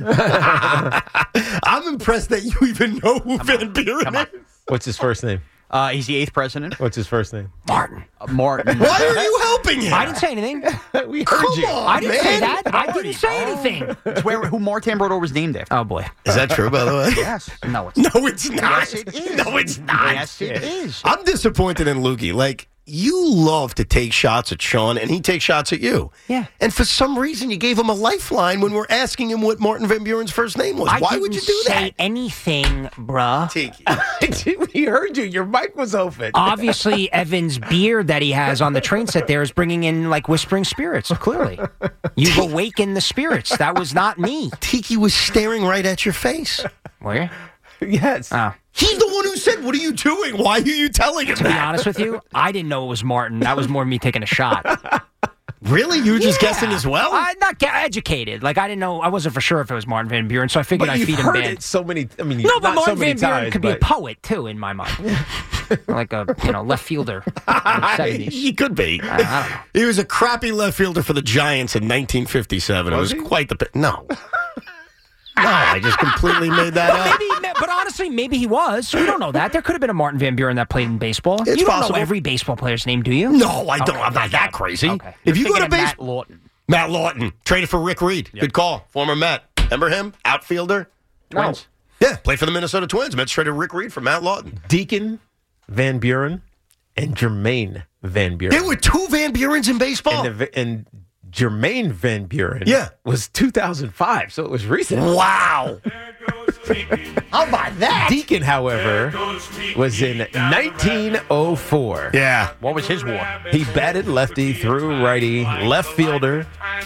I'm impressed that you even know who Van Buren Come on. is. What's his first name? Uh, he's the eighth president. What's his first name? Martin. Uh, Martin. Why are you helping him? I didn't say anything. we heard Come you. on, I didn't man. say that. I didn't say anything. It's where who Martin Brodeur was named after. Oh boy. Is that true, by the way? Yes. No, it's No, it's not. Yes, it is. No, it's not. Yes, it is. I'm disappointed in Lukey. Like, you love to take shots at Sean, and he takes shots at you. Yeah. And for some reason, you gave him a lifeline when we're asking him what Martin Van Buren's first name was. I Why didn't would you do say that? anything, bruh. Tiki. we heard you. Your mic was open. Obviously, Evan's beard that he has on the train set there is bringing in like whispering spirits. Clearly, you've awakened the spirits. That was not me. Tiki was staring right at your face. Where? Yes. Oh. He's the one who said, "What are you doing? Why are you telling him To be that?" honest with you, I didn't know it was Martin. That was more me taking a shot. Really? You were just Yeah. guessing as well? I'm not get educated. Like I didn't know. I wasn't for sure if it was Martin Van Buren, so I figured But I'd you've feed him heard band. it so many. I mean, No, but not Martin so many Van Buren times, could be a but- poet too, in my mind. Like a you know left fielder in the seventies. He could be. I, I don't know. He was a crappy left fielder for the Giants in nineteen fifty-seven. Was it he? was quite the... pi- No. No, I just completely made that up. Maybe, but honestly, maybe he was. We don't know that. There could have been a Martin Van Buren that played in baseball. It's you don't possible. know every baseball player's name, do you? No, I don't. Okay, I'm not thank that God. crazy. Okay. If you go Thinking to of base, Matt Lawton. Matt Lawton traded for Rick Reed. Good call. Former Met. Remember him? Outfielder. Twins. Yeah, played for the Minnesota Twins. Mets traded Rick Reed for Matt Lawton. Deacon Van Buren and Jermaine Van Buren. There were two Van Burens in baseball. and, the, and Jermaine Van Buren Yeah. was two thousand five, so it was recent. Wow. How about that? Deacon, however, was in nineteen oh four. Yeah. What was his war? He batted lefty, threw righty, left fielder,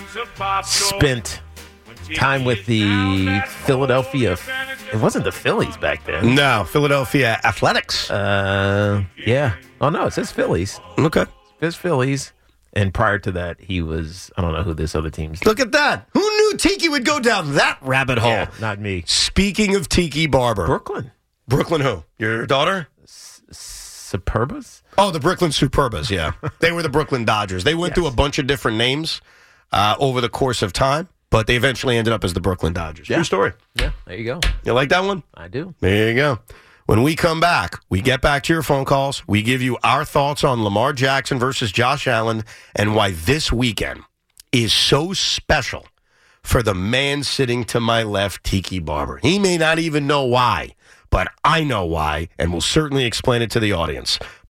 spent time with the Philadelphia. It wasn't the Phillies back then. No, Philadelphia Athletics. Uh, yeah. Oh, no, it says Phillies. Okay. It says Phillies. And prior to that, he was, I don't know who this other team's. Look at that. Who knew Tiki would go down that rabbit hole? Yeah, not me. Speaking of Tiki Barber. Brooklyn. Brooklyn who? Your daughter? Superbas? Oh, the Brooklyn Superbas, yeah. They were the Brooklyn Dodgers. They went Yes. through a bunch of different names. uh, over the course of time, but they eventually ended up as the Brooklyn Dodgers. Yeah. True story. Yeah, there you go. You like that one? I do. There you go. When we come back, we get back to your phone calls. We give you our thoughts on Lamar Jackson versus Josh Allen and why this weekend is so special for the man sitting to my left, Tiki Barber. He may not even know why, but I know why, and will certainly explain it to the audience.